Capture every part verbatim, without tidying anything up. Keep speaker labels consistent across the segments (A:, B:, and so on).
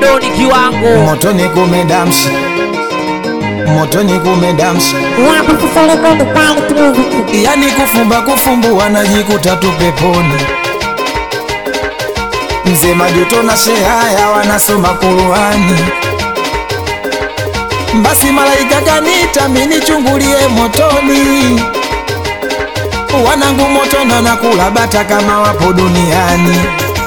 A: Doni kiwango
B: motoni kumedamshi, motoni kumedamshi, yani kufumba kufumbu wanajikuta tu peponi. Mzee Majuto na Shehaya wanasoma Qur'ani, basi malaika kanita mini chungulie motoni. Wanangu motona na kula bata kama wapo duniani.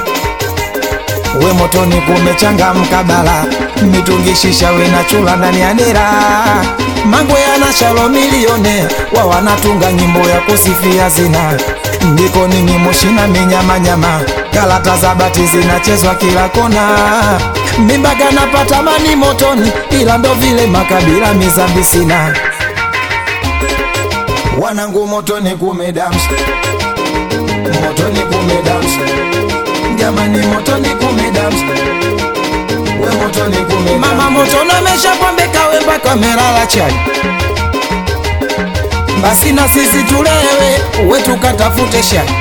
B: We motoni kumechangamka bala, mitungishisha we na chula ndani ya dera. Mango yana shalo milione, wa wanatunga nyimbo ya kusifia zina. Ndiko nini moshina minyama nyama, galata za bati zinachezwa kila kona. Mimba kanapata mani motoni, ila ndo vile makabila mizambi sina. Wanangu motoni kumedamshi, motoni kumedamshi, jamani motoni kumedamshi, we motoni kumedamshi. Mama motoni amesha pombe kawe mpaka amelala chai, basi na sisi tulewe we tukatafute shai.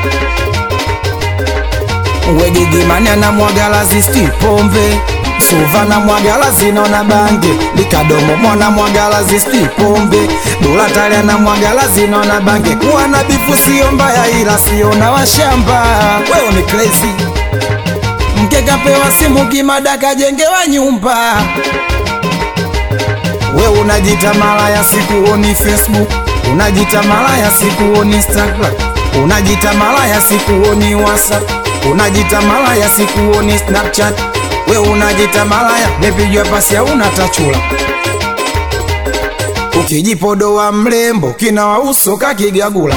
B: We Gigimani na mwagala zisti pombe, Suva na mwagala zinona bange, Likadomo mwana mwagala zisti pombe, Dula Talia na mwagala zinona bange. Kuwa na bifu sio mbaya ila sio na washamba. Wewe ni crazy, mkeka pewa simu kimadaka jengewa nyumba. Wewe unajita malaya sikuoni Facebook, unajita malaya sikuoni Instagram, unajita malaya sikuoni WhatsApp, unajita malaya sikuoni Snapchat. We unajita malaya mepijwa pasi ya unatachula. Ukijipodoa mlembo kina wa uso kakigagula.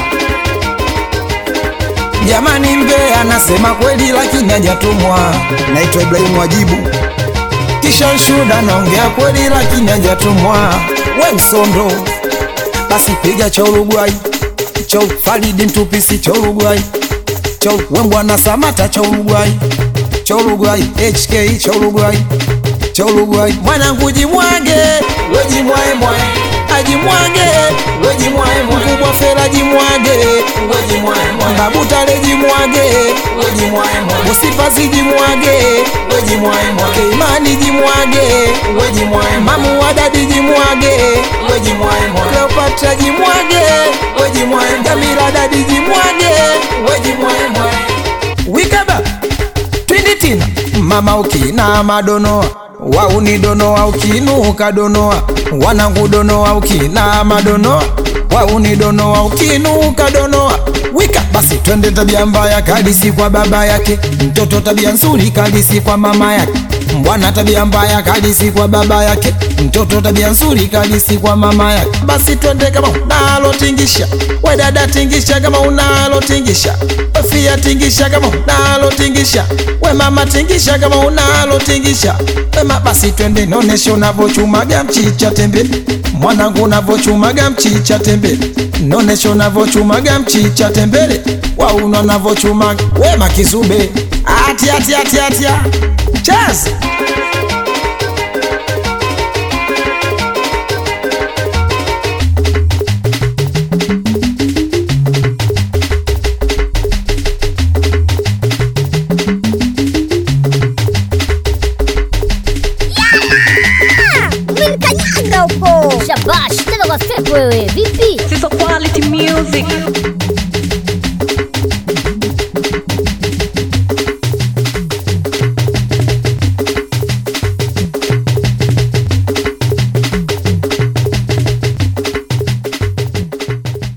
B: Jamani Mbe anasema kweli lakini hajatumwa. Naitwa Ibrahim Wajibu, kisha shuda naongea kweli lakini hajatumwa. We Msondo basi piga cha Uruguay, cha Faridi Mtupisi cha Uruguay, cha Wembwana Samata cha Uruguay, cha Uruguay H K cha Uruguay, cha Uruguay. Mwanangu jimwage, we jimwae mwae, ajimwage, we jimwae mwae. Mkubwa Fela jimwage, we jimwae mwae. Babu Tale jimwage, we jimwae mwae. Musipazi jimwage, we jimwae mwae. Keimani jimwage, we jimwae mwae. Mamu Wadadi jimwage, we jimwae mwae. Cleopatra jimwage, we jimwae mwae. Jamila Dadi jimwage, we jimwae mwae. Wikaba Tina mama ukina madonoa, wauni donoa ukinuka donoa. Wanangu donoa ukina madonoa, wauni donoa ukinuka donoa. Wika basi twende tabia mbaya kadisi kwa baba yake, mtoto tabia nzuri kadisi kwa mama yake. Mbwana tabia mbaya kadisi kwa baba yake, mtoto tabia nzuri kadisi kwa mama yake. Basi twende kama unalo tingisha, we dada tingisha kama unalo tingisha, we fia tingisha kama unalo tingisha, we mama tingisha kama unalo tingisha. We ma basi twende nonesho unavochumaga mchicha tembele, mwanangu unavochumaga mchicha tembele, nonesho unavochumaga mchicha tembele, wa uno unavochumaga. We Makizube ati ati ati ati Chaz
C: Shabash, tena kwa step wewe.